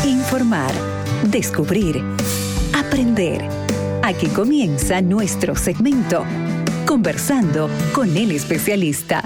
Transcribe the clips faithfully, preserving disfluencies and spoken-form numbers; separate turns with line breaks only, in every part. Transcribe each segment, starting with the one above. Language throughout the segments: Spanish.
Informar, descubrir, aprender. Aquí comienza nuestro segmento, Conversando con el especialista.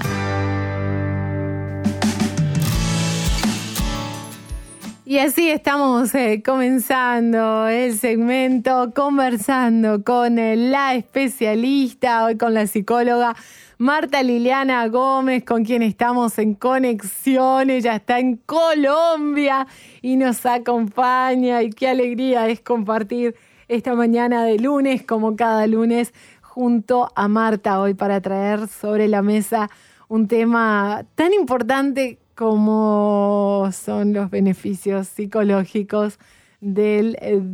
Y así estamos eh, comenzando el segmento Conversando con eh, la especialista, hoy con la psicóloga Marta Liliana Gómez, con quien estamos en conexión. Ella está en Colombia y nos acompaña, y qué alegría es compartir esta mañana de lunes, como cada lunes, junto a Marta hoy para traer sobre la mesa un tema tan importante como son los beneficios psicológicos del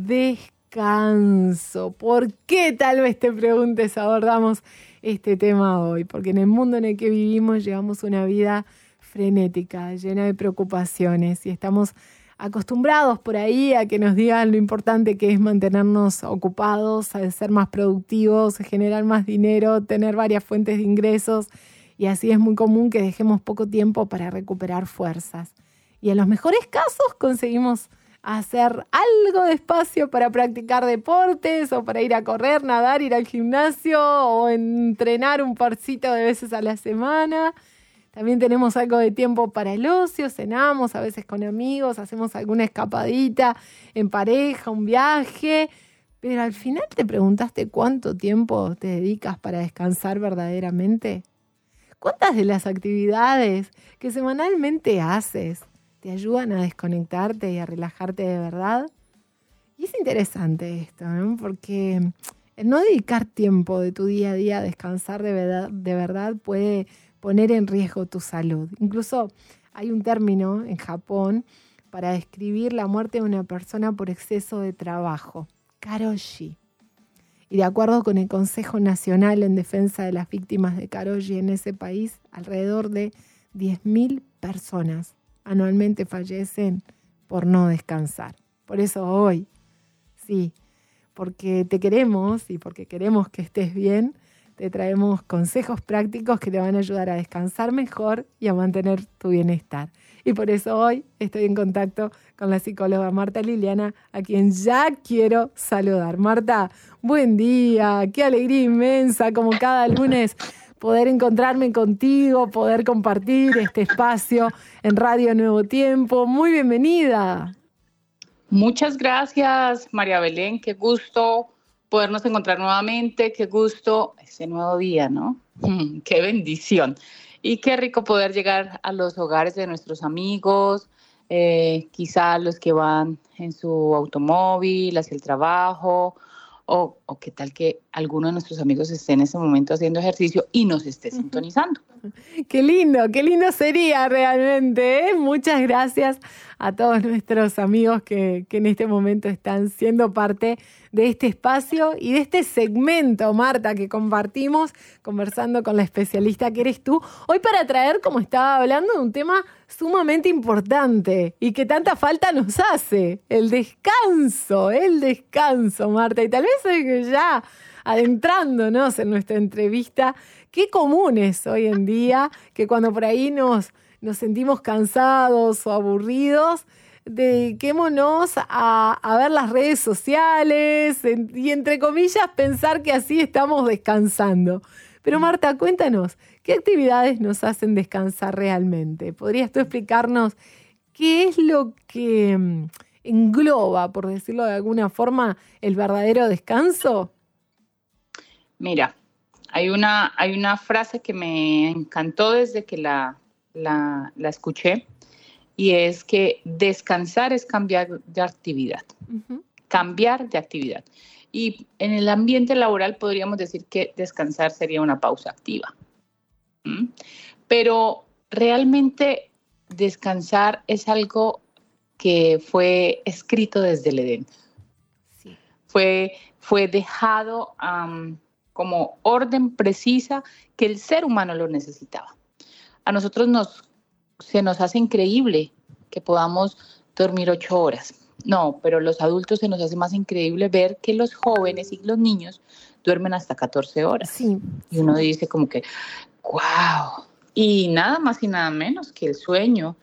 descanso. ¿Por qué, tal vez te preguntes, abordamos este tema hoy? Porque en el mundo en el que vivimos llevamos una vida frenética, llena de preocupaciones, y estamos acostumbrados por ahí a que nos digan lo importante que es mantenernos ocupados, a ser más productivos, generar más dinero, tener varias fuentes de ingresos. Y así es muy común que dejemos poco tiempo para recuperar fuerzas. Y en los mejores casos conseguimos hacer algo de espacio para practicar deportes o para ir a correr, nadar, ir al gimnasio o entrenar un parcito de veces a la semana. También tenemos algo de tiempo para el ocio, cenamos a veces con amigos, hacemos alguna escapadita en pareja, un viaje. Pero al final te preguntaste cuánto tiempo te dedicas para descansar verdaderamente. ¿Cuántas de las actividades que semanalmente haces te ayudan a desconectarte y a relajarte de verdad? Y es interesante esto, ¿no? Porque el no dedicar tiempo de tu día a día a descansar de verdad, de verdad puede poner en riesgo tu salud. Incluso hay un término en Japón para describir la muerte de una persona por exceso de trabajo, karoshi. Y de acuerdo con el Consejo Nacional en Defensa de las Víctimas de Karoshi en ese país, alrededor de diez mil personas anualmente fallecen por no descansar. Por eso hoy, sí, porque te queremos y porque queremos que estés bien, te traemos consejos prácticos que te van a ayudar a descansar mejor y a mantener tu bienestar. Y por eso hoy estoy en contacto con la psicóloga Marta Liliana, a quien ya quiero saludar. Marta, buen día, qué alegría inmensa, como cada lunes, poder encontrarme contigo, poder compartir este espacio en Radio Nuevo Tiempo. Muy bienvenida.
Muchas gracias, María Belén, qué gusto podernos encontrar nuevamente, qué gusto ese nuevo día, ¿no? Qué bendición. Y qué rico poder llegar a los hogares de nuestros amigos, eh, quizá los que van en su automóvil hacia el trabajo, o, o qué tal que alguno de nuestros amigos esté en ese momento haciendo ejercicio y nos esté sintonizando.
Qué lindo, qué lindo sería realmente, ¿eh? Muchas gracias a todos nuestros amigos que, que en este momento están siendo parte de este espacio y de este segmento, Marta, que compartimos conversando con la especialista que eres tú, hoy para traer, como estaba hablando, un tema sumamente importante y que tanta falta nos hace, el descanso, el descanso, Marta. Y tal vez ya adentrándonos en nuestra entrevista, qué común es hoy en día que cuando por ahí nos, nos sentimos cansados o aburridos, dediquémonos a, a ver las redes sociales en, y, entre comillas, pensar que así estamos descansando. Pero Marta, cuéntanos, ¿qué actividades nos hacen descansar realmente? ¿Podrías tú explicarnos qué es lo que engloba, por decirlo de alguna forma, el verdadero descanso?
Mira, hay una, hay una frase que me encantó desde que la, la, la escuché, y es que descansar es cambiar de actividad, uh-huh. cambiar de actividad. Y en el ambiente laboral podríamos decir que descansar sería una pausa activa. ¿Mm? Pero realmente descansar es algo que fue escrito desde el Edén. Sí. Fue, fue dejado um, como orden precisa que el ser humano lo necesitaba. A nosotros nos, se nos hace increíble que podamos dormir ocho horas. No, pero los adultos se nos hace más increíble ver que los jóvenes y los niños duermen hasta catorce horas.
Sí.
Y uno dice como que, wow. Y nada más y nada menos que el sueño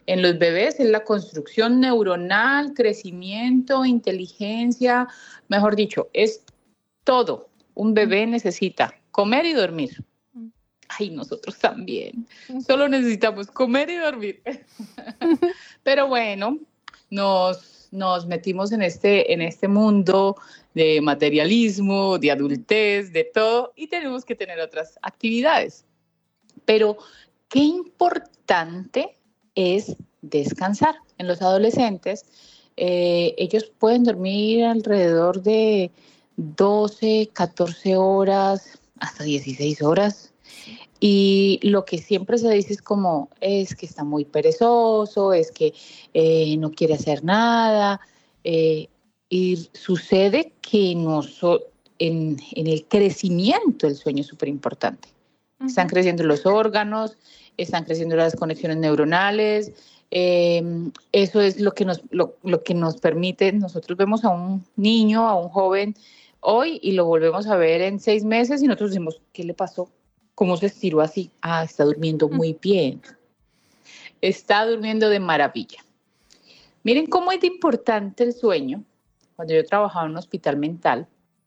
En los bebés es la construcción neuronal, crecimiento, inteligencia, mejor dicho, es todo. Un bebé necesita comer y dormir. Ay, nosotros también. Solo necesitamos comer y dormir. Pero bueno, nos, nos metimos en este, en este mundo de materialismo, de adultez, de todo, y tenemos que tener otras actividades. Pero qué importante es descansar. En los adolescentes, eh, ellos pueden dormir alrededor de doce, catorce horas, hasta dieciséis horas. Y lo que siempre se dice es como, es que está muy perezoso, es que eh, no quiere hacer nada. Eh, y sucede que noso- en, en el crecimiento el sueño es súper importante. Uh-huh. Están creciendo los órganos, están creciendo las conexiones neuronales. Eh, eso es lo que, nos, lo, lo que nos permite. Nosotros vemos a un niño, a un joven hoy y lo volvemos a ver en seis meses y nosotros decimos, ¿qué le pasó? ¿Cómo se estiró así? Ah, está durmiendo muy bien. Está durmiendo de maravilla. Miren cómo es de importante el sueño. Cuando yo trabajaba en un hospital mental,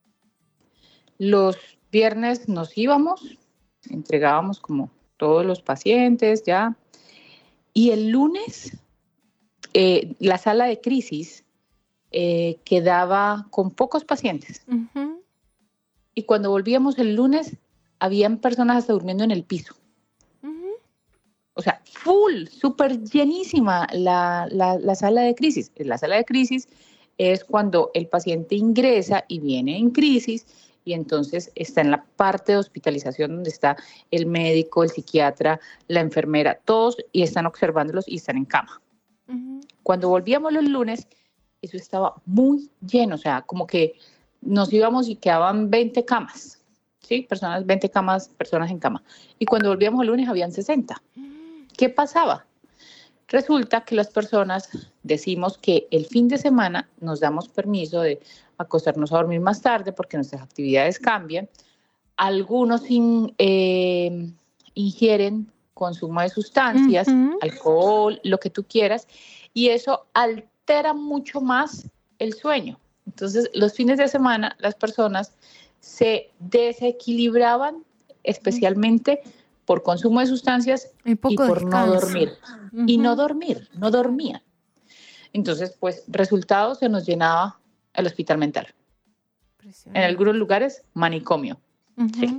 los viernes nos íbamos, entregábamos como todos los pacientes ya, y el lunes eh, la sala de crisis eh, quedaba con pocos pacientes. Uh-huh. Y cuando volvíamos el lunes, habían personas hasta durmiendo en el piso. Uh-huh. O sea, full, súper llenísima la, la, la sala de crisis. La sala de crisis es cuando el paciente ingresa y viene en crisis y entonces está en la parte de hospitalización donde está el médico, el psiquiatra, la enfermera, todos y están observándolos y están en cama. Uh-huh. Cuando volvíamos los lunes, eso estaba muy lleno, o sea, como que nos íbamos y quedaban veinte camas. Sí, personas, veinte camas, personas en cama. Y cuando volvíamos el lunes habían sesenta. ¿Qué pasaba? Resulta que las personas decimos que el fin de semana nos damos permiso de acostarnos a dormir más tarde porque nuestras actividades cambian. Algunos in, eh, ingieren consumo de sustancias, uh-huh. alcohol, lo que tú quieras, y eso altera mucho más el sueño. Entonces, los fines de semana las personas se desequilibraban especialmente por consumo de sustancias y, y por descanso. No dormir. Uh-huh. Y no dormir, no dormían. Entonces, pues, resultado, se nos llenaba el hospital mental. En algunos lugares, manicomio. Uh-huh. Sí.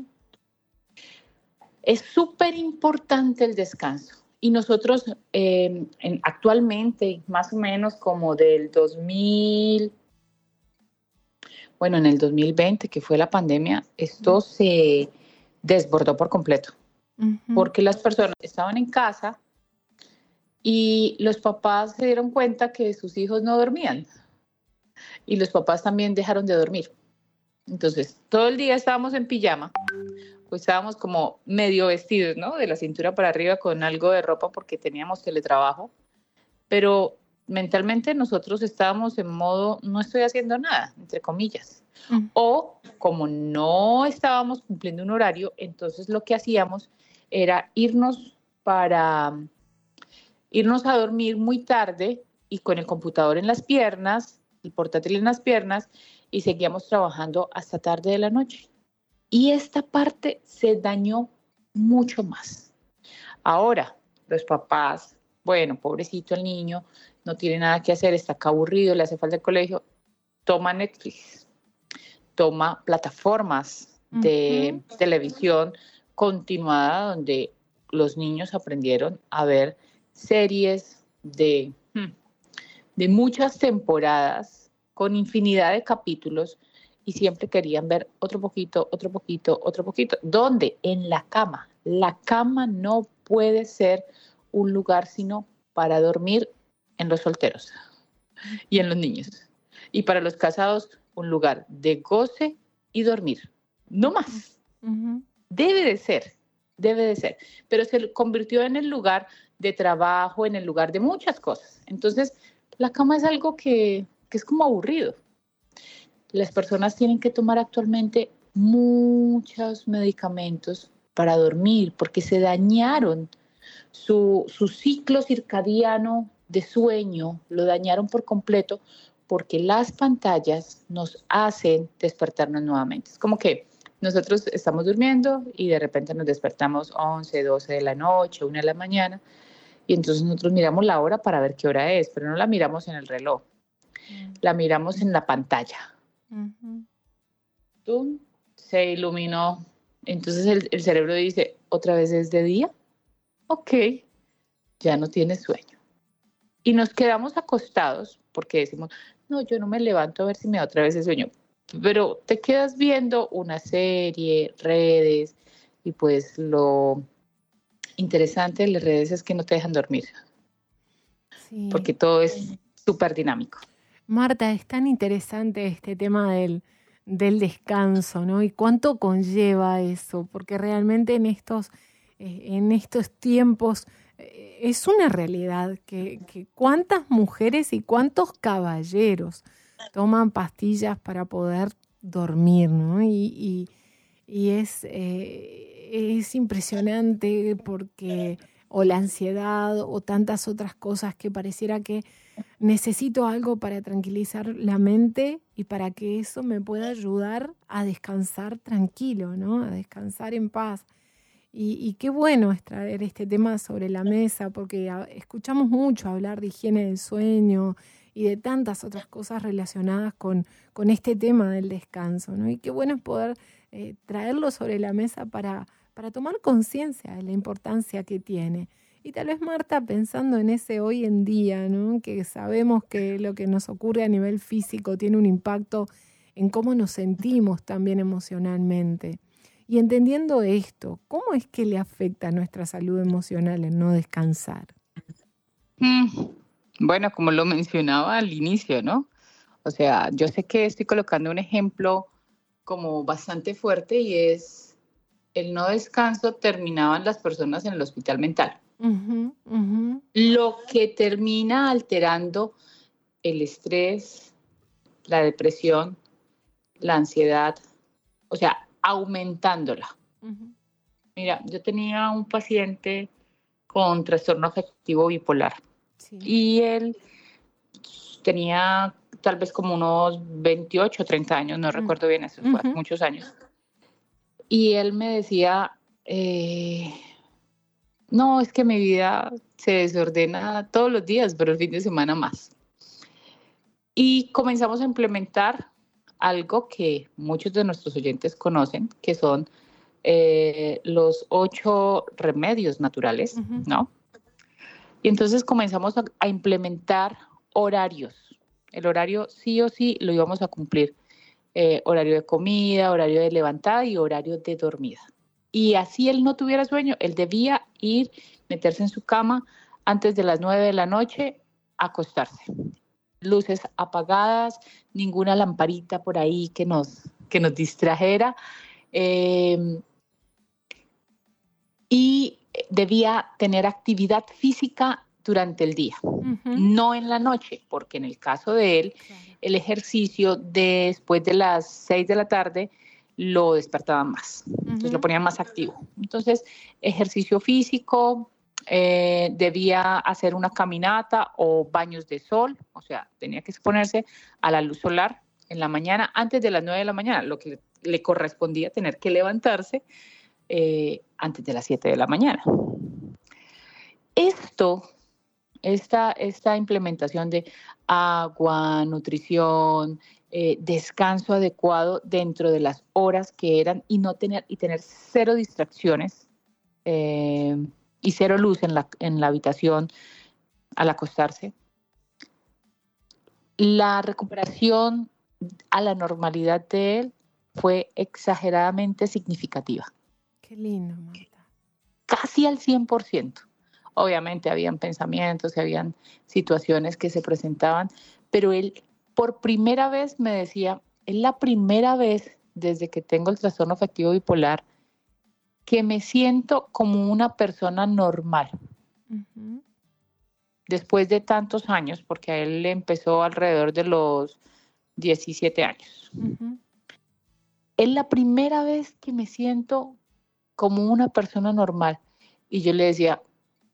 Es súper importante el descanso. Y nosotros eh, en, actualmente, más o menos como del dos mil... Bueno, en el dos mil veinte, que fue la pandemia, esto se desbordó por completo, uh-huh. porque las personas estaban en casa y los papás se dieron cuenta que sus hijos no dormían y los papás también dejaron de dormir. Entonces, todo el día estábamos en pijama, pues estábamos como medio vestidos, ¿no? De la cintura para arriba con algo de ropa porque teníamos teletrabajo, pero mentalmente nosotros estábamos en modo no estoy haciendo nada, entre comillas. Mm. O como no estábamos cumpliendo un horario, entonces lo que hacíamos era irnos para irnos a dormir muy tarde y con el computador en las piernas, el portátil en las piernas y seguíamos trabajando hasta tarde de la noche. Y esta parte se dañó mucho más. Ahora, los papás, bueno, pobrecito el niño, no tiene nada que hacer, está acá aburrido, le hace falta el colegio, toma Netflix, toma plataformas de uh-huh. televisión continuada donde los niños aprendieron a ver series de, de muchas temporadas con infinidad de capítulos y siempre querían ver otro poquito, otro poquito, otro poquito. ¿Dónde? En la cama. La cama no puede ser un lugar sino para dormir en los solteros y en los niños. Y para los casados, un lugar de goce y dormir. No más. Uh-huh. Debe de ser, debe de ser. Pero se convirtió en el lugar de trabajo, en el lugar de muchas cosas. Entonces, la cama es algo que, que es como aburrido. Las personas tienen que tomar actualmente muchos medicamentos para dormir porque se dañaron Su, su ciclo circadiano de sueño lo dañaron por completo porque las pantallas nos hacen despertarnos nuevamente. Es como que nosotros estamos durmiendo y de repente nos despertamos once, doce de la noche, una de la mañana, y entonces nosotros miramos la hora para ver qué hora es, pero no la miramos en el reloj, uh-huh. la miramos en la pantalla. Uh-huh. ¡Tum! Se iluminó. Entonces el, el cerebro dice, ¿otra vez es de día? Ok, ya no tienes sueño. Y nos quedamos acostados porque decimos, no, yo no me levanto a ver si me da otra vez el sueño. Pero te quedas viendo una serie, redes, y pues lo interesante de las redes es que no te dejan dormir. Sí. Porque todo es súper dinámico.
Marta, es tan interesante este tema del, del descanso, ¿no? Y cuánto conlleva eso, porque realmente en estos, eh, en estos tiempos eh, es una realidad que, que cuántas mujeres y cuántos caballeros toman pastillas para poder dormir, ¿no? Y, y, y es, eh, es impresionante porque o la ansiedad o tantas otras cosas que pareciera que necesito algo para tranquilizar la mente y para que eso me pueda ayudar a descansar tranquilo, ¿no? A descansar en paz. Y, y qué bueno es traer este tema sobre la mesa porque a, escuchamos mucho hablar de higiene del sueño y de tantas otras cosas relacionadas con, con este tema del descanso, ¿no? Y qué bueno es poder eh, traerlo sobre la mesa para, para tomar conciencia de la importancia que tiene. Y tal vez, Marta, pensando en ese hoy en día, ¿no? Que sabemos que lo que nos ocurre a nivel físico tiene un impacto en cómo nos sentimos también emocionalmente. Y entendiendo esto, ¿cómo es que le afecta a nuestra salud emocional el no descansar?
Mm. Bueno, como lo mencionaba al inicio, ¿no? O sea, yo sé que estoy colocando un ejemplo como bastante fuerte y es el no descanso terminaban las personas en el hospital mental. Uh-huh, uh-huh. Lo que termina alterando el estrés, la depresión, la ansiedad, o sea, aumentándola. Uh-huh. Mira, yo tenía un paciente con trastorno afectivo bipolar. Sí. Y él tenía tal vez como unos veintiocho, treinta años, no uh-huh. recuerdo bien, eso fue uh-huh. hace muchos años. Y él me decía, eh, no, es que mi vida se desordena todos los días, pero el fin de semana más. Y comenzamos a implementar algo que muchos de nuestros oyentes conocen, que son eh, los ocho remedios naturales, uh-huh. ¿no? Y entonces comenzamos a, a implementar horarios. El horario sí o sí lo íbamos a cumplir. Eh, horario de comida, horario de levantada y horario de dormida. Y así él no tuviera sueño, él debía ir, meterse en su cama antes de las nueve de la noche, acostarse. Luces apagadas, ninguna lamparita por ahí que nos, que nos distrajera. Eh, y debía tener actividad física durante el día, uh-huh. no en la noche, porque en el caso de él, claro. el ejercicio después de las seis de la tarde lo despertaba más, uh-huh. entonces lo ponía más activo. Entonces, ejercicio físico, eh, debía hacer una caminata o baños de sol, o sea, tenía que exponerse a la luz solar en la mañana, antes de las nueve de la mañana, lo que le, le correspondía tener que levantarse eh, antes de las siete de la mañana. Esto... Esta, esta implementación de agua, nutrición, eh, descanso adecuado dentro de las horas que eran y no tener y tener cero distracciones eh, y cero luz en la, en la habitación al acostarse. La recuperación a la normalidad de él fue exageradamente significativa.
Qué lindo, Marta.
Casi al cien por ciento. Obviamente habían pensamientos, habían situaciones que se presentaban, pero él por primera vez me decía, es la primera vez desde que tengo el trastorno afectivo bipolar que me siento como una persona normal. Uh-huh. Después de tantos años, porque a él le empezó alrededor de los diecisiete años. Uh-huh. Es la primera vez que me siento como una persona normal. Y yo le decía,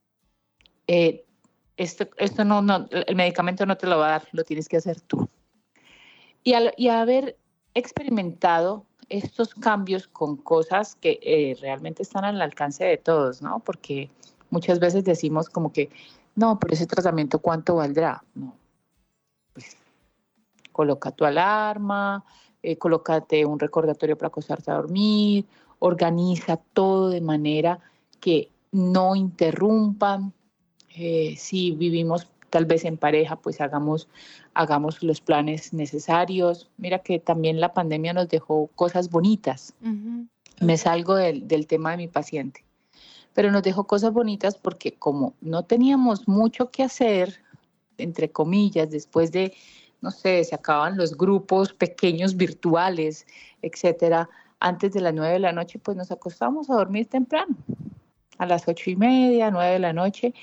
eh, esto, esto no, no, el medicamento no te lo va a dar, lo tienes que hacer tú. Y al y haber experimentado estos cambios con cosas que eh, realmente están al alcance de todos, ¿no? Porque muchas veces decimos como que, no, pero ese tratamiento, ¿cuánto valdrá? No, pues coloca tu alarma, eh, colócate un recordatorio para acostarte a dormir, organiza todo de manera que no interrumpan. Eh, si vivimos tal vez en pareja, pues hagamos, hagamos los planes necesarios. Mira que también la pandemia nos dejó cosas bonitas. Uh-huh. Me salgo del, del tema de mi paciente, pero nos dejó cosas bonitas porque como no teníamos mucho que hacer, entre comillas, después de, no sé, se acaban los grupos pequeños virtuales, etcétera, antes de las nueve de la noche, pues nos acostamos a dormir temprano, a las ocho y media, nueve de la noche.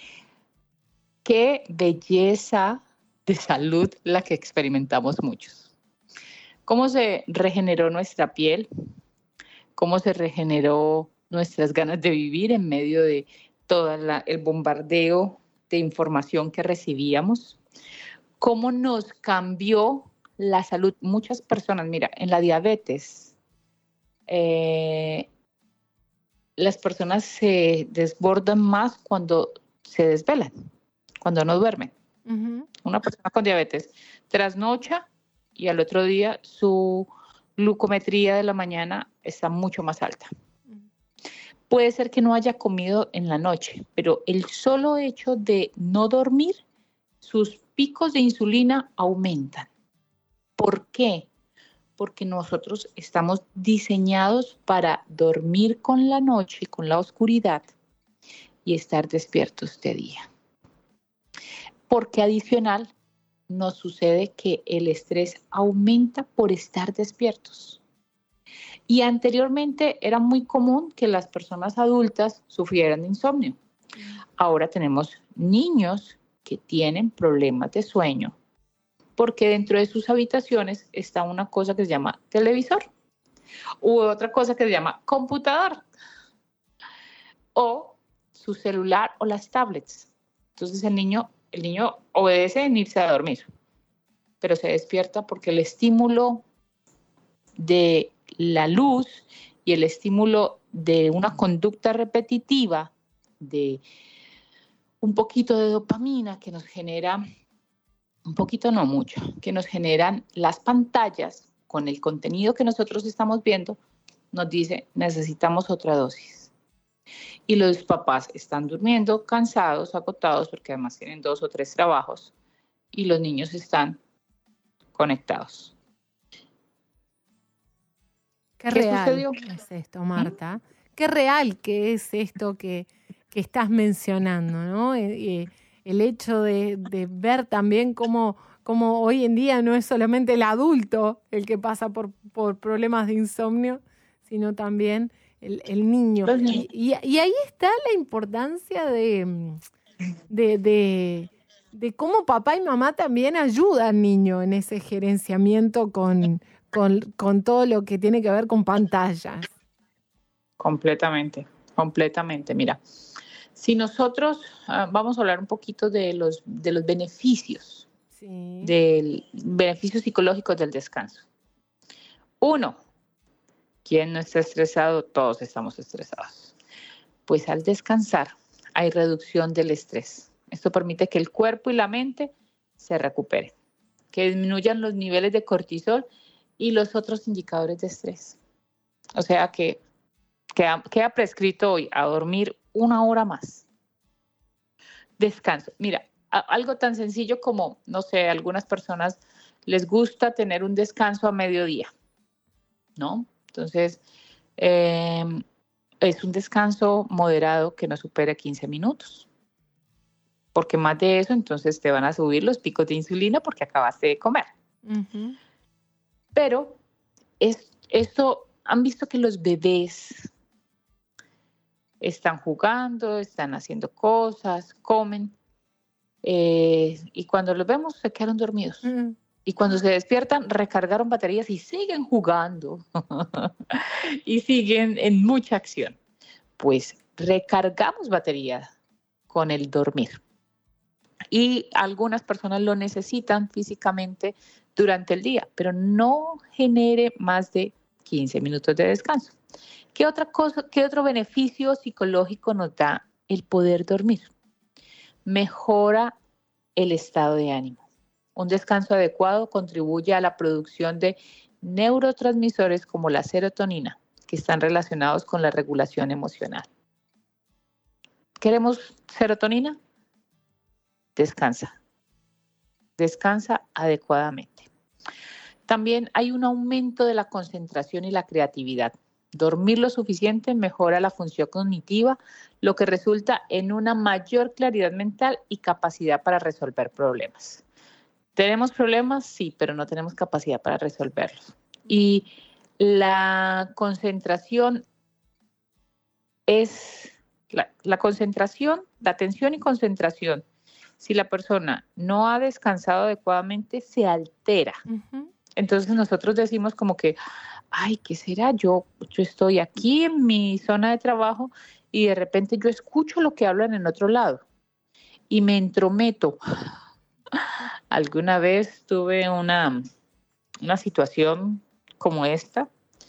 Qué belleza de salud la que experimentamos muchos. ¿Cómo se regeneró nuestra piel? ¿Cómo se regeneró nuestras ganas de vivir en medio de todo el bombardeo de información que recibíamos? ¿Cómo nos cambió la salud? Muchas personas, mira, en la diabetes, eh, las personas se desbordan más cuando se desvelan, cuando no duermen. Uh-huh. Una persona con diabetes trasnocha y al otro día su glucometría de la mañana está mucho más alta. Uh-huh. Puede ser que no haya comido en la noche, pero el solo hecho de no dormir, sus picos de insulina aumentan. ¿Por qué? Porque nosotros estamos diseñados para dormir con la noche, con la oscuridad y estar despiertos de día. Porque adicional nos sucede que el estrés aumenta por estar despiertos. Y anteriormente era muy común que las personas adultas sufrieran de insomnio. Ahora tenemos niños que tienen problemas de sueño porque dentro de sus habitaciones está una cosa que se llama televisor u otra cosa que se llama computador o su celular o las tablets. Entonces el niño El niño obedece en irse a dormir, pero se despierta porque el estímulo de la luz y el estímulo de una conducta repetitiva, de un poquito de dopamina que nos genera, un poquito no mucho, que nos generan las pantallas con el contenido que nosotros estamos viendo, nos dice necesitamos otra dosis. Y los papás están durmiendo cansados, agotados, porque además tienen dos o tres trabajos, y los niños están conectados.
Qué, ¿Qué real sucedió? Es esto, Marta. ¿Mm? Qué real que es esto que, que estás mencionando, ¿no? Eh, el hecho de, de ver también cómo, cómo hoy en día no es solamente el adulto el que pasa por, por problemas de insomnio, sino también El, el niño. Y, y, y ahí está la importancia de, de, de, de cómo papá y mamá también ayudan al niño en ese gerenciamiento con, con, con todo lo que tiene que ver con pantallas.
Completamente, completamente. Mira, si nosotros uh, vamos a hablar un poquito de los, de los beneficios, sí. Del beneficios psicológicos del descanso. Uno, ¿quién no está estresado? Todos estamos estresados. Pues al descansar hay reducción del estrés. Esto permite que el cuerpo y la mente se recuperen, que disminuyan los niveles de cortisol y los otros indicadores de estrés. O sea que queda, queda prescrito hoy a dormir una hora más. Descanso. Mira, a, algo tan sencillo como, no sé, a algunas personas les gusta tener un descanso a mediodía, ¿no? Entonces, eh, es un descanso moderado que no supere quince minutos. Porque más de eso, entonces te van a subir los picos de insulina porque acabaste de comer. Uh-huh. Pero es, esto, han visto que los bebés están jugando, están haciendo cosas, comen, eh, y cuando los vemos se quedaron dormidos. Uh-huh. Y cuando se despiertan, recargaron baterías y siguen jugando. Y siguen en mucha acción. Pues recargamos batería con el dormir. y algunas personas lo necesitan físicamente durante el día, pero no genere más de quince minutos de descanso. ¿Qué otra cosa, qué otro beneficio psicológico nos da el poder dormir? Mejora el estado de ánimo. Un descanso adecuado contribuye a la producción de neurotransmisores como la serotonina, que están relacionados con la regulación emocional. ¿Queremos serotonina? Descansa. Descansa adecuadamente. También hay un aumento de la concentración y la creatividad. Dormir lo suficiente mejora la función cognitiva, lo que resulta en una mayor claridad mental y capacidad para resolver problemas. ¿Tenemos problemas? Sí, pero no tenemos capacidad para resolverlos. Y la concentración es, la, la concentración, la atención y concentración, si la persona no ha descansado adecuadamente, se altera. Uh-huh. Entonces nosotros decimos como que, ay, ¿qué será? Yo, yo estoy aquí en mi zona de trabajo y de repente yo escucho lo que hablan en otro lado y me entrometo. Alguna vez tuve una, una situación como esta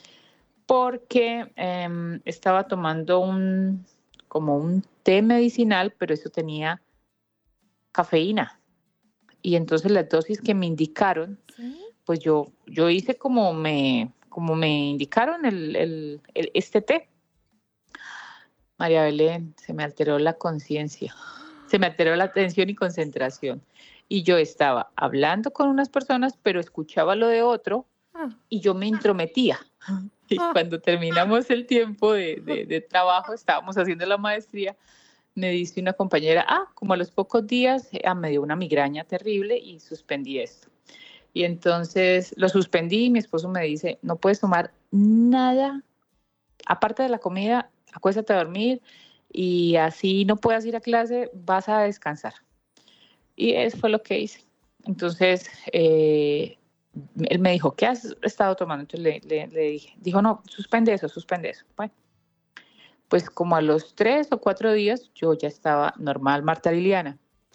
porque eh, estaba tomando un, como un té medicinal, pero eso tenía cafeína. Y entonces las dosis que me indicaron, ¿sí? pues yo, yo hice como me, como me indicaron el, el, el, este té. María Belén, se me alteró la conciencia, se me alteró la atención y concentración. Y yo estaba hablando con unas personas, pero escuchaba lo de otro y yo me intrometía. Y cuando terminamos el tiempo de, de, de trabajo, estábamos haciendo la maestría, me dice una compañera, ah, como a los pocos días ah, me dio una migraña terrible y suspendí esto. Y entonces lo suspendí y mi esposo me dice, no puedes tomar nada, aparte de la comida, acuéstate a dormir y así no puedas ir a clase, vas a descansar. Y eso fue lo que hice. Entonces, eh, él me dijo, ¿qué has estado tomando? Entonces le, le, le dije, dijo, no, suspende eso, suspende eso. Bueno, pues como a los tres o cuatro días yo ya estaba normal, Marta Liliana.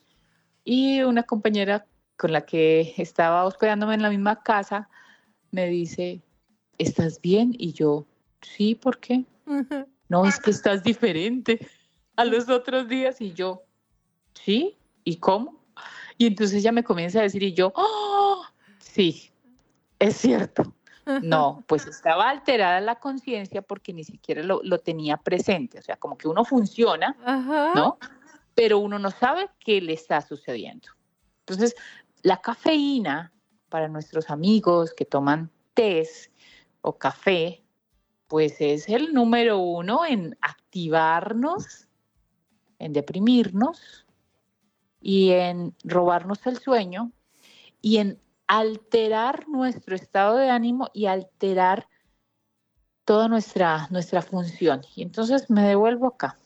Y una compañera con la que estaba hospedándome en la misma casa me dice, ¿estás bien? Y yo, sí, ¿por qué? Uh-huh. No, es que estás diferente a los otros días. Y yo, ¿sí? ¿Y cómo? Y entonces ella me comienza a decir y yo, ¡oh! Sí, es cierto. No, pues estaba alterada la conciencia porque ni siquiera lo, lo tenía presente. O sea, como que uno funciona, uh-huh. ¿no? Pero uno no sabe qué le está sucediendo. Entonces, la cafeína, para nuestros amigos que toman tés o café, pues es el número uno en activarnos, en deprimirnos, y en robarnos el sueño y en alterar nuestro estado de ánimo y alterar toda nuestra, nuestra función. Y entonces me devuelvo acá.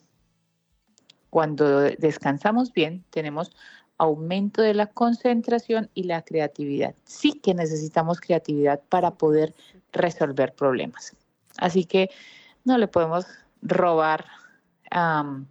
Cuando descansamos bien, tenemos aumento de la concentración y la creatividad. Sí que necesitamos creatividad para poder resolver problemas. Así que no le podemos robar um,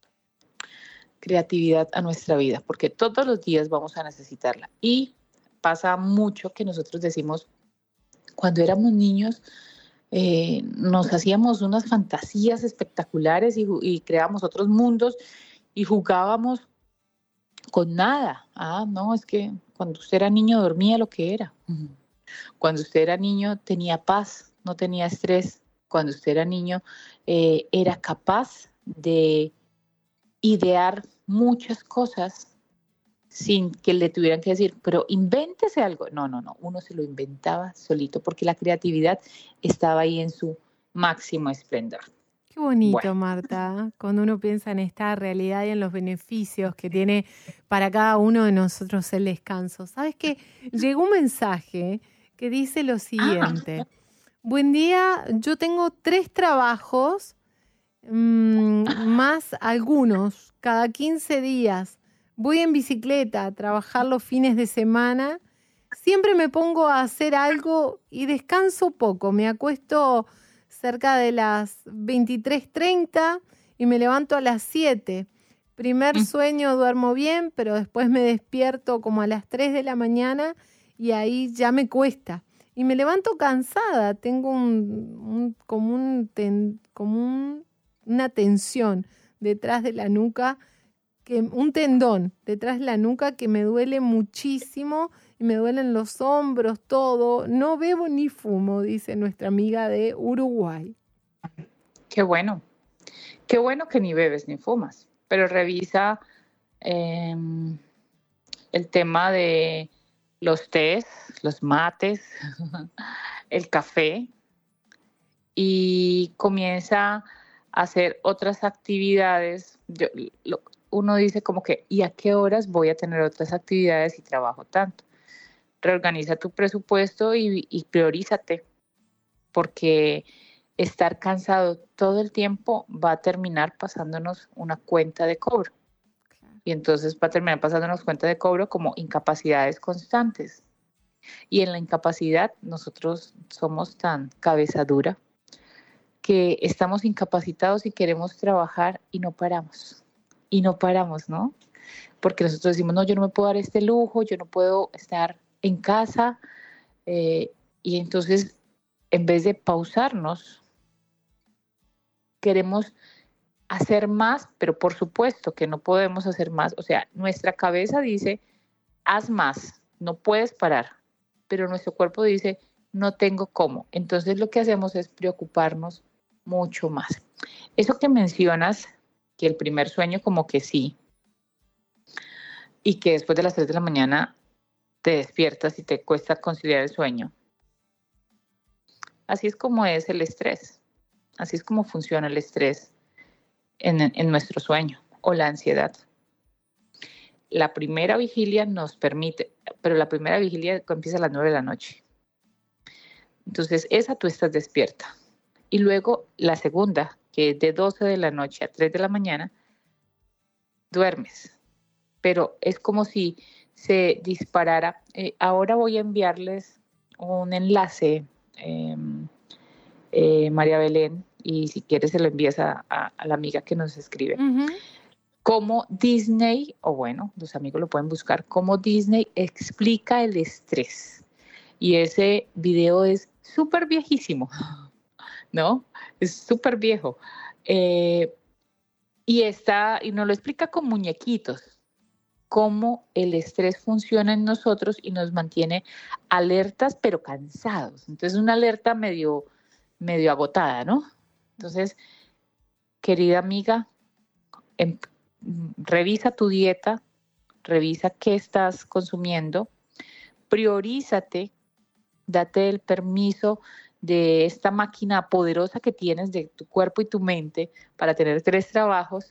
creatividad a nuestra vida, porque todos los días vamos a necesitarla. Y pasa mucho que nosotros decimos, cuando éramos niños, eh, nos hacíamos unas fantasías espectaculares y, y creábamos otros mundos y jugábamos con nada. Ah, no, es que cuando usted era niño dormía lo que era. Cuando usted era niño tenía paz, no tenía estrés. Cuando usted era niño eh, era capaz de idear muchas cosas sin que le tuvieran que decir, pero invéntese algo. No, no, no, uno se lo inventaba solito porque la creatividad estaba ahí en su máximo esplendor.
Qué bonito, bueno. Marta, cuando uno piensa en esta realidad y en los beneficios que tiene para cada uno de nosotros el descanso. ¿Sabes qué? Llegó un mensaje que dice lo siguiente. Ah. Buen día, yo tengo tres trabajos, mmm, más algunos, cada quince días. Voy en bicicleta a trabajar los fines de semana. Siempre me pongo a hacer algo y descanso poco. Me acuesto cerca de las veintitrés treinta y me levanto a las siete. Primer sueño duermo bien, pero después me despierto como a las tres de la mañana y ahí ya me cuesta. Y me levanto cansada, tengo un, un, como, un ten, como un, una tensión detrás de la nuca, que, un tendón detrás de la nuca que me duele muchísimo y me duelen los hombros, todo. No bebo ni fumo, dice nuestra amiga de Uruguay.
Qué bueno, qué bueno que ni bebes ni fumas, pero revisa eh, el tema de los tés, los mates, el café, y comienza a hacer otras actividades. Yo, lo, uno dice como que, ¿y a qué horas voy a tener otras actividades y trabajo tanto? Reorganiza tu presupuesto y, y priorízate, porque estar cansado todo el tiempo va a terminar pasándonos una cuenta de cobro. Y entonces va a terminar pasándonos cuenta de cobro como incapacidades constantes. Y en la incapacidad nosotros somos tan cabeza dura que estamos incapacitados y queremos trabajar y no paramos. Y no paramos, ¿no? Porque nosotros decimos, no, yo no me puedo dar este lujo, yo no puedo estar en casa. Eh, y entonces, en vez de pausarnos, queremos hacer más, pero por supuesto que no podemos hacer más. O sea, nuestra cabeza dice, haz más, no puedes parar, pero nuestro cuerpo dice, no tengo cómo. Entonces lo que hacemos es preocuparnos mucho más. Eso que mencionas, que el primer sueño como que sí, y que después de las tres de la mañana te despiertas y te cuesta conciliar el sueño. Así es como es el estrés, así es como funciona el estrés En, en nuestro sueño o la ansiedad. La primera vigilia nos permite, pero la primera vigilia empieza a las nueve de la noche. Entonces, esa tú estás despierta. Y luego la segunda, que es de doce de la noche a tres de la mañana, duermes. Pero es como si se disparara. Eh, ahora voy a enviarles un enlace, eh, eh, María Belén, y si quieres se lo envías a, a, a la amiga que nos escribe. Uh-huh. Cómo Disney, o bueno, los amigos lo pueden buscar, cómo Disney explica el estrés. Y ese video es súper viejísimo, ¿no? Es súper viejo. Eh, y, está, y nos lo explica con muñequitos, cómo el estrés funciona en nosotros y nos mantiene alertas pero cansados. Entonces una alerta medio, medio agotada, ¿no? Entonces, querida amiga, em, revisa tu dieta, revisa qué estás consumiendo, priorízate, date el permiso de esta máquina poderosa que tienes de tu cuerpo y tu mente para tener tres trabajos.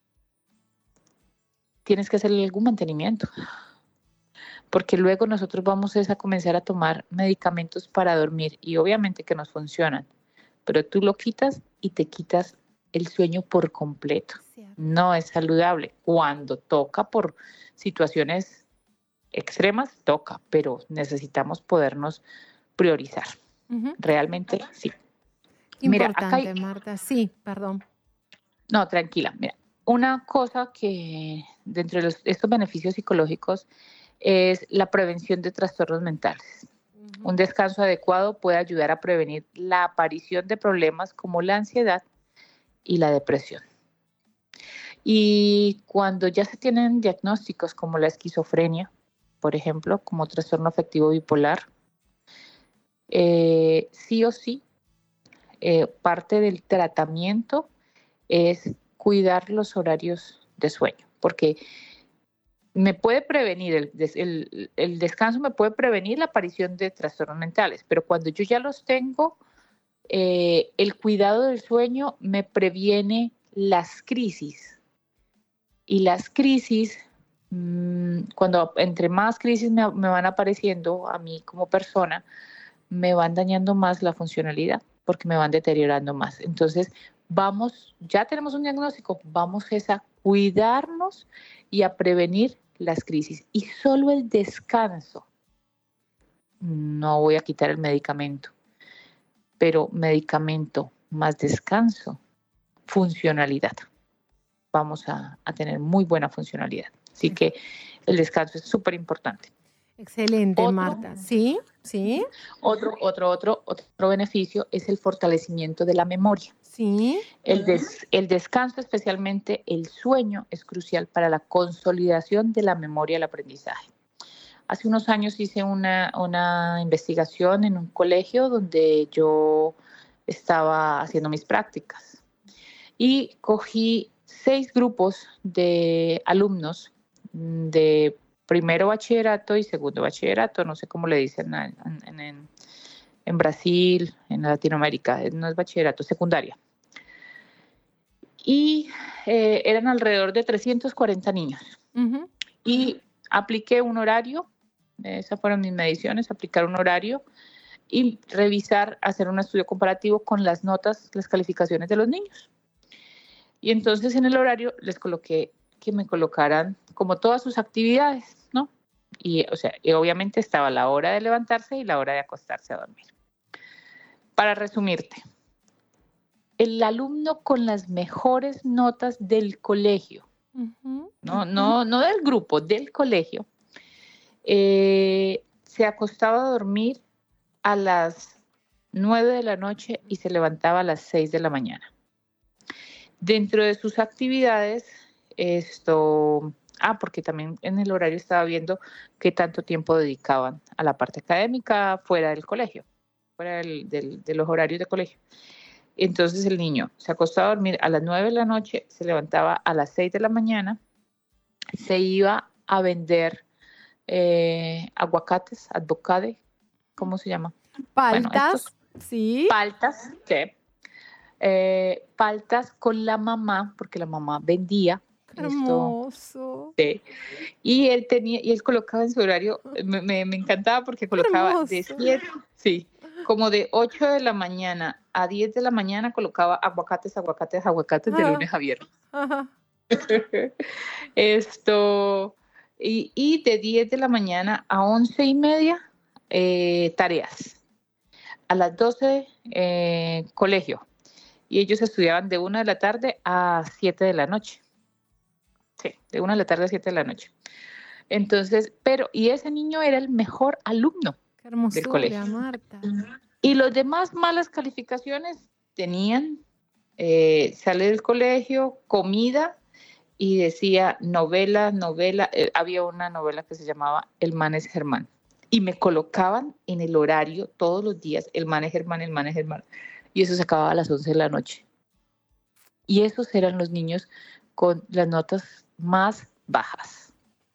Tienes que hacerle algún mantenimiento, porque luego nosotros vamos a comenzar a tomar medicamentos para dormir y obviamente que nos funcionan, pero tú lo quitas y te quitas el sueño por completo. Cierto. No es saludable. Cuando toca por situaciones extremas, toca, pero necesitamos podernos priorizar. Uh-huh. Realmente sí.
Importante, mira, acá hay... Marta. Sí, perdón.
No, tranquila. Mira, una cosa que dentro de los, estos beneficios psicológicos es la prevención de trastornos mentales. Uh-huh. Un descanso adecuado puede ayudar a prevenir la aparición de problemas como la ansiedad y la depresión. Y cuando ya se tienen diagnósticos como la esquizofrenia, por ejemplo, como trastorno afectivo bipolar, eh, sí o sí, eh, parte del tratamiento es cuidar los horarios de sueño, porque me puede prevenir, el, el, el descanso me puede prevenir la aparición de trastornos mentales, pero cuando yo ya los tengo, eh, el cuidado del sueño me previene las crisis. Y las crisis, mmm, cuando entre más crisis me, me van apareciendo a mí como persona, me van dañando más la funcionalidad, porque me van deteriorando más. Entonces, vamos, ya tenemos un diagnóstico, vamos a cuidarnos y a prevenir las crisis. Y solo el descanso, no voy a quitar el medicamento, pero medicamento más descanso, funcionalidad. vamos a, a tener muy buena funcionalidad. Así sí. que el descanso es súper importante.
Excelente, otro, Marta. Sí, sí.
Otro, otro, otro, otro beneficio es el fortalecimiento de la memoria.
Sí.
El, des, el descanso, especialmente el sueño, es crucial para la consolidación de la memoria y el aprendizaje. Hace unos años hice una, una investigación en un colegio donde yo estaba haciendo mis prácticas y cogí seis grupos de alumnos de primero bachillerato y segundo bachillerato, no sé cómo le dicen en, en, en, en Brasil, en Latinoamérica, no es bachillerato, secundaria. Y eh, eran alrededor de trescientos cuarenta niños. Uh-huh. Y apliqué un horario, esas fueron mis mediciones, aplicar un horario y revisar, hacer un estudio comparativo con las notas, las calificaciones de los niños. Y entonces en el horario les coloqué que me colocaran como todas sus actividades, ¿no? Y, o sea, y obviamente estaba la hora de levantarse y la hora de acostarse a dormir. Para resumirte, el alumno con las mejores notas del colegio, uh-huh. no, no, no del grupo, del colegio, eh, se acostaba a dormir a las nueve de la noche y se levantaba a las seis de la mañana. Dentro de sus actividades, esto, ah, porque también en el horario estaba viendo qué tanto tiempo dedicaban a la parte académica fuera del colegio, fuera del, del, de los horarios de colegio. Entonces el niño se acostaba a dormir a las nueve de la noche, se levantaba a las seis de la mañana, se iba a vender eh, aguacates, advocade, ¿cómo se llama?
Paltas, bueno, estos, sí.
Paltas, sí. Eh, paltas con la mamá, porque la mamá vendía.
Hermoso.
Esto, sí. Y él tenía, y él colocaba en su horario, me, me, me encantaba porque colocaba
Hermoso.
de siete, sí, como de ocho de la mañana a diez de la mañana colocaba aguacates, aguacates, aguacates de lunes a viernes. Ajá. Esto, y, y de diez de la mañana a once y media, eh, tareas. A las doce, eh, colegio. Y ellos estudiaban de una de la tarde a siete de la noche. Sí, de una de la tarde a siete de la noche. Entonces, pero, y ese niño era el mejor alumno
Qué hermosura,
del colegio.
Marta.
Y los demás malas calificaciones tenían, eh, sale del colegio, comida, y decía novela, novela, eh, había una novela que se llamaba El man es Germán. Y me colocaban en el horario todos los días, el man es Germán, el man es Germán. Y eso se acababa a las once de la noche. Y esos eran los niños con las notas más bajas.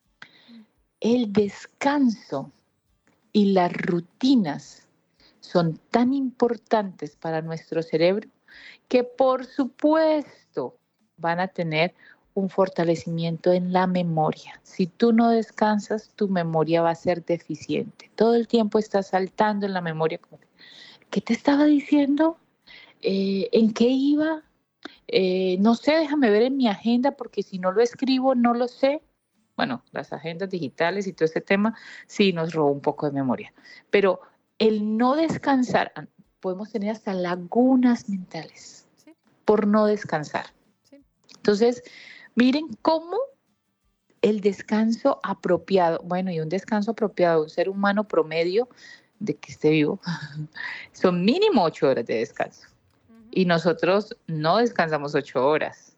El descanso y las rutinas son tan importantes para nuestro cerebro que por supuesto van a tener un fortalecimiento en la memoria. Si tú no descansas, tu memoria va a ser deficiente. Todo el tiempo estás saltando en la memoria. ¿Qué te estaba diciendo? Eh, ¿En qué iba? Eh, no sé, déjame ver en mi agenda porque si no lo escribo no lo sé. Bueno, las agendas digitales y todo ese tema sí nos robó un poco de memoria. Pero el no descansar, podemos tener hasta lagunas mentales ¿sí? por no descansar. Sí. Entonces, miren cómo el descanso apropiado, bueno, y un descanso apropiado de un ser humano promedio de que esté vivo, son mínimo ocho horas de descanso. Y nosotros no descansamos ocho horas.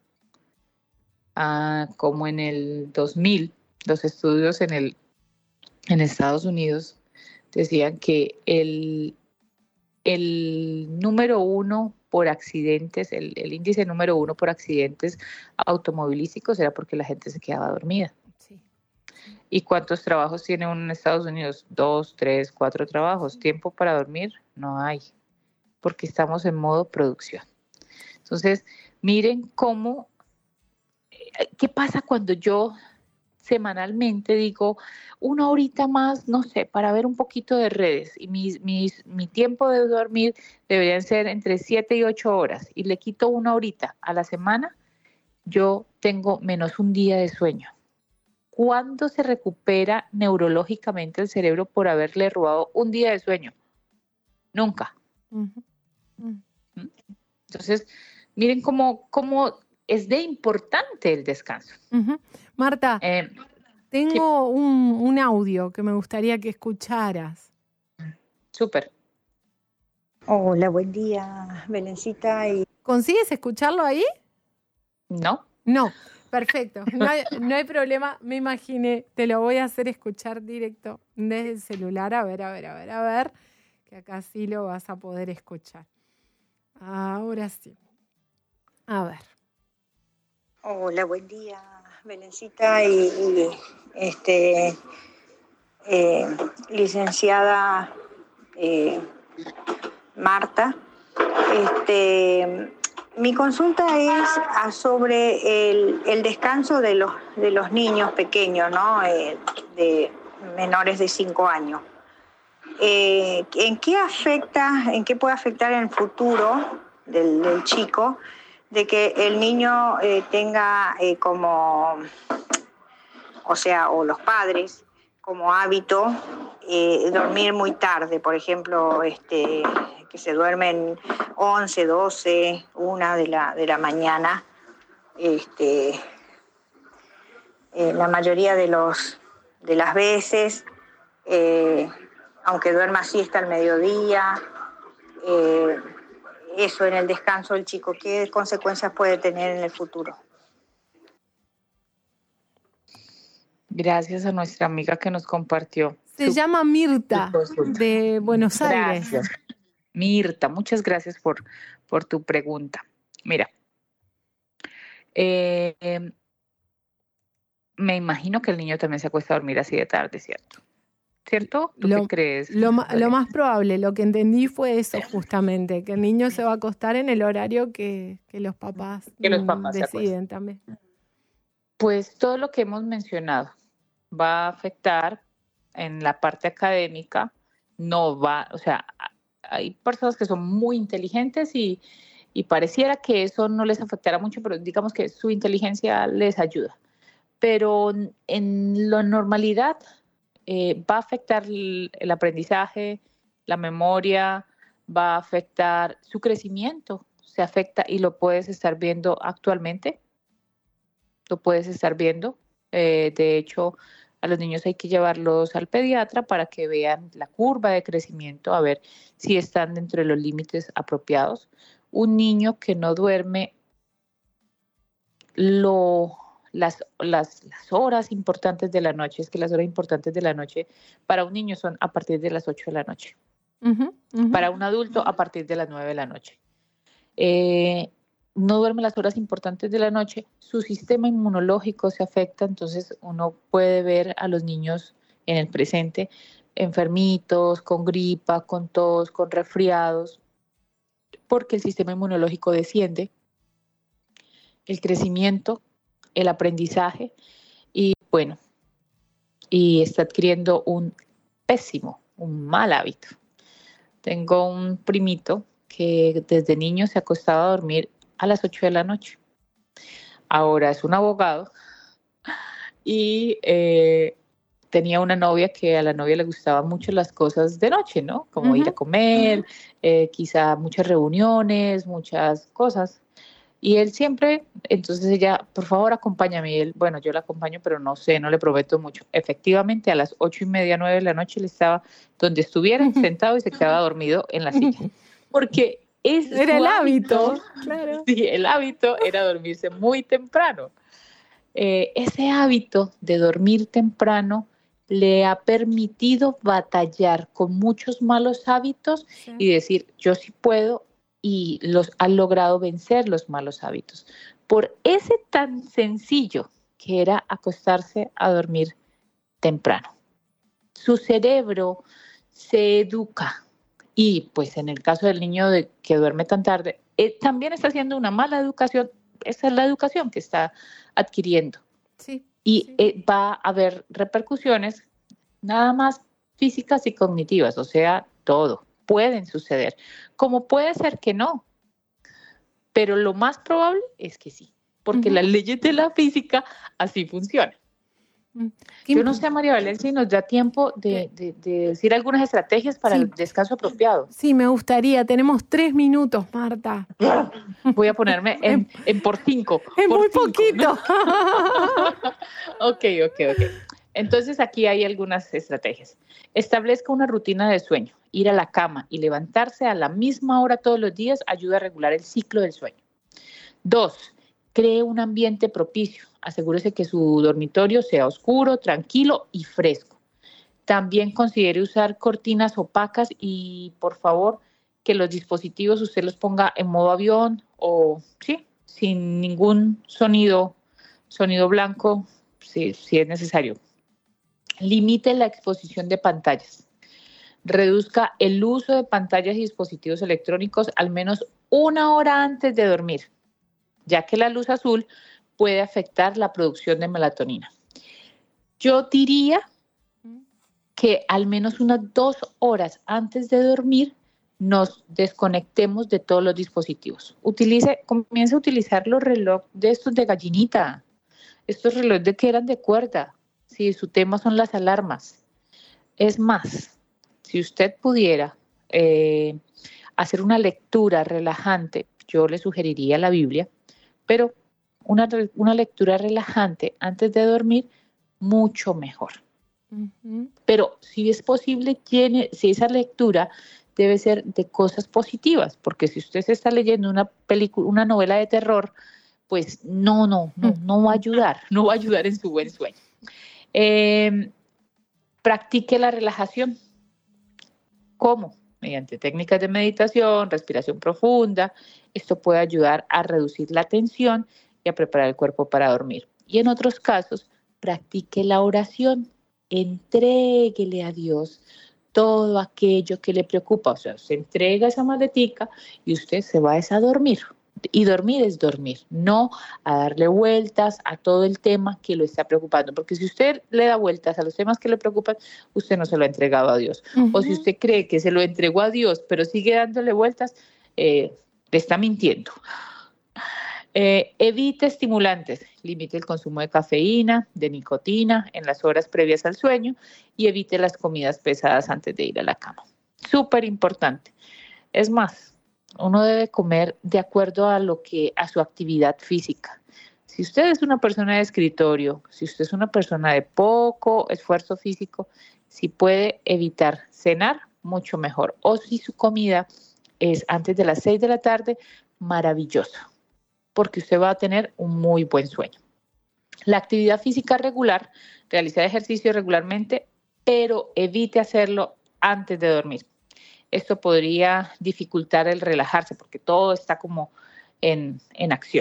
Ah, como en el dos mil, los estudios en, el, en Estados Unidos decían que el, el número uno por accidentes, el, el índice número uno por accidentes automovilísticos era porque la gente se quedaba dormida. Sí. ¿Y cuántos trabajos tiene uno en Estados Unidos? Dos, tres, cuatro trabajos. ¿Tiempo para dormir? No hay. Porque estamos en modo producción. Entonces, miren cómo, ¿qué pasa cuando yo semanalmente digo una horita más, no sé, para ver un poquito de redes? Y mi, mi, mi tiempo de dormir deberían ser entre siete y ocho horas, y le quito una horita a la semana, yo tengo menos un día de sueño. ¿Cuándo se recupera neurológicamente el cerebro por haberle robado un día de sueño? Nunca. Uh-huh. Entonces, miren cómo, cómo es de importante el descanso.
Uh-huh. Marta, eh, tengo sí. un, un audio que me gustaría que escucharas.
Súper.
Hola, buen día, Belencita. Y...
¿Consigues escucharlo ahí?
No.
No, perfecto. No hay, no hay problema. Me imaginé, te lo voy a hacer escuchar directo desde el celular. A ver, a ver, a ver, a ver. Que acá sí lo vas a poder escuchar. Ahora sí. A ver.
Hola, buen día, Belencita y, y este, eh, licenciada eh, Marta. Este, mi consulta es sobre el, el descanso de los, de los niños pequeños, ¿no? Eh, de menores de cinco años. Eh, ¿En qué afecta, en qué puede afectar en el futuro del, del chico de que el niño eh, tenga eh, como, o sea, o los padres, como hábito eh, dormir muy tarde, por ejemplo, este, que se duermen once, doce, una de la, de la mañana, este, eh, la mayoría de, los, de las veces, eh, aunque duerma siesta al mediodía, eh, eso en el descanso del chico, ¿qué consecuencias puede tener en el futuro?
Gracias a nuestra amiga que nos compartió.
Se su, llama Mirta, de Buenos Aires.
Gracias. Mirta, muchas gracias por, por tu pregunta. Mira, eh, eh, me imagino que el niño también se acuesta a dormir así de tarde, ¿cierto? ¿Cierto? ¿Tú
lo,
qué crees?
Lo, lo más probable, lo que entendí fue eso justamente, que el niño se va a acostar en el horario que, que los papás,
que los papás
deciden también.
Pues todo lo que hemos mencionado va a afectar en la parte académica, no va, o sea, hay personas que son muy inteligentes y, y pareciera que eso no les afectará mucho, pero digamos que su inteligencia les ayuda. Pero en la normalidad eh, va a afectar el, el aprendizaje, la memoria, va a afectar su crecimiento, se afecta y lo puedes estar viendo actualmente, lo puedes estar viendo. Eh, de hecho, a los niños hay que llevarlos al pediatra para que vean la curva de crecimiento, a ver si están dentro de los límites apropiados. Un niño que no duerme lo, las, las, las horas importantes de la noche, es que las horas importantes de la noche para un niño son a partir de las ocho de la noche. Uh-huh, uh-huh. Para un adulto a partir de las nueve de la noche. Eh, no duerme las horas importantes de la noche, su sistema inmunológico se afecta, entonces uno puede ver a los niños en el presente enfermitos, con gripa, con tos, con resfriados, porque el sistema inmunológico desciende, el crecimiento, el aprendizaje y bueno, y está adquiriendo un pésimo, un mal hábito. Tengo un primito que desde niño se acostaba a dormir a las ocho de la noche. Ahora es un abogado y eh, tenía una novia que a la novia le gustaban mucho las cosas de noche, ¿no? Como uh-huh. ir a comer, eh, quizá muchas reuniones, muchas cosas. Y él siempre, entonces ella, por favor, acompáñame. Y él, bueno, yo la acompaño, pero no sé, no le prometo mucho. Efectivamente, a las ocho y media, nueve de la noche, él estaba donde estuviera uh-huh. sentado y se quedaba dormido en la silla. Porque es
era el hábito,
hábito, claro. Sí, el hábito era dormirse muy temprano. Eh, ese hábito de dormir temprano le ha permitido batallar con muchos malos hábitos sí. y decir, yo sí puedo, y los ha logrado vencer los malos hábitos. Por ese tan sencillo que era acostarse a dormir temprano. Su cerebro se educa. Y pues en el caso del niño de que duerme tan tarde, eh, también está haciendo una mala educación. Esa es la educación que está adquiriendo.
Sí,
y
sí.
Eh, va a haber repercusiones nada más físicas y cognitivas, o sea, todo. Pueden suceder. Como puede ser que no. Pero lo más probable es que sí. Porque uh-huh. las leyes de la física así funcionan. Yo no sé, María Valencia, si nos da tiempo de, de, de decir algunas estrategias para sí. el descanso apropiado.
Sí, me gustaría. Tenemos tres minutos, Marta.
Voy a ponerme en, en por cinco.
Es
por
muy
cinco,
poquito.
¿no? Ok, ok, ok. Entonces aquí hay algunas estrategias. Establezca una rutina de sueño. Ir a la cama y levantarse a la misma hora todos los días ayuda a regular el ciclo del sueño. Dos, cree un ambiente propicio. Asegúrese que su dormitorio sea oscuro, tranquilo y fresco. También considere usar cortinas opacas y, por favor, que los dispositivos usted los ponga en modo avión o, sí, sin ningún sonido, sonido blanco, si, si es necesario. Limite la exposición de pantallas. Reduzca el uso de pantallas y dispositivos electrónicos al menos una hora antes de dormir, ya que la luz azul puede afectar la producción de melatonina. Yo diría que al menos unas dos horas antes de dormir nos desconectemos de todos los dispositivos. Utilice, comience a utilizar los relojes de estos de gallinita, estos relojes de que eran de cuerda, si su tema son las alarmas. Es más, si usted pudiera eh, hacer una lectura relajante, yo le sugeriría la Biblia, pero una, una lectura relajante antes de dormir, mucho mejor. Uh-huh. Pero si es posible, tiene, si esa lectura debe ser de cosas positivas, porque si usted se está leyendo una película, una novela de terror, pues no, no, no, no va a ayudar, no va a ayudar en su buen sueño. Eh, practique la relajación. ¿Cómo? Mediante técnicas de meditación, respiración profunda. Esto puede ayudar a reducir la tensión y a preparar el cuerpo para dormir. Y en otros casos, practique la oración. Entréguele a Dios todo aquello que le preocupa. O sea, se entrega esa maletica y usted se va a dormir. Y dormir es dormir, no a darle vueltas a todo el tema que lo está preocupando. Porque si usted le da vueltas a los temas que le preocupan, usted no se lo ha entregado a Dios. Uh-huh. O si usted cree que se lo entregó a Dios, pero sigue dándole vueltas, eh, le está mintiendo. Eh, evite estimulantes, limite el consumo de cafeína, de nicotina en las horas previas al sueño y evite las comidas pesadas antes de ir a la cama. Súper importante. Es más, uno debe comer de acuerdo a lo que a su actividad física. Si usted es una persona de escritorio, si usted es una persona de poco esfuerzo físico, si puede evitar cenar, mucho mejor. O si su comida es antes de las seis de la tarde, maravillosa, porque usted va a tener un muy buen sueño. La actividad física regular, realizar ejercicio regularmente, pero evite hacerlo antes de dormir. Esto podría dificultar el relajarse porque todo está como en, en acción.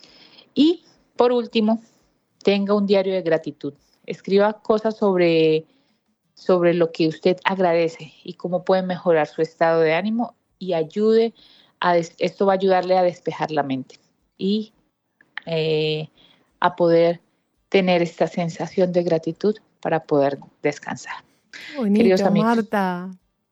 Y por último, tenga un diario de gratitud. Escriba cosas sobre, sobre lo que usted agradece y cómo puede mejorar su estado de ánimo y ayude a des- esto va a ayudarle a despejar la mente y eh, a poder tener esta sensación de gratitud para poder descansar.
Bonito, queridos amigos, Marta.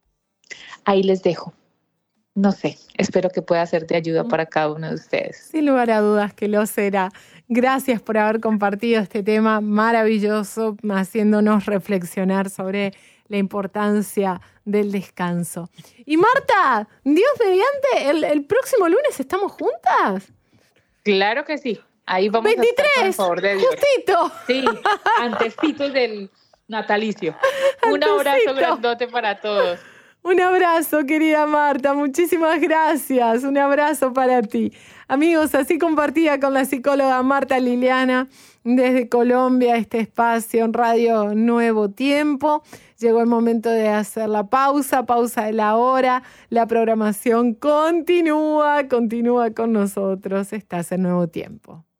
Ahí les dejo. No sé, espero que pueda ser de ayuda para cada uno de ustedes.
Sin lugar a dudas que lo será. Gracias por haber compartido este tema maravilloso, haciéndonos reflexionar sobre la importancia del descanso. Y Marta, Dios mediante, el, el próximo lunes estamos juntas.
Claro que sí. Ahí vamos
veintitrés,
a estar, por favor de Dios.
Justito.
Sí, antecitos del natalicio. Un abrazo grandote para todos.
Un abrazo, querida Marta, muchísimas gracias, un abrazo para ti. Amigos, así compartía con la psicóloga Marta Liliana desde Colombia este espacio en Radio Nuevo Tiempo. Llegó el momento de hacer la pausa, pausa de la hora. La programación continúa, continúa con nosotros. Estás en Nuevo Tiempo.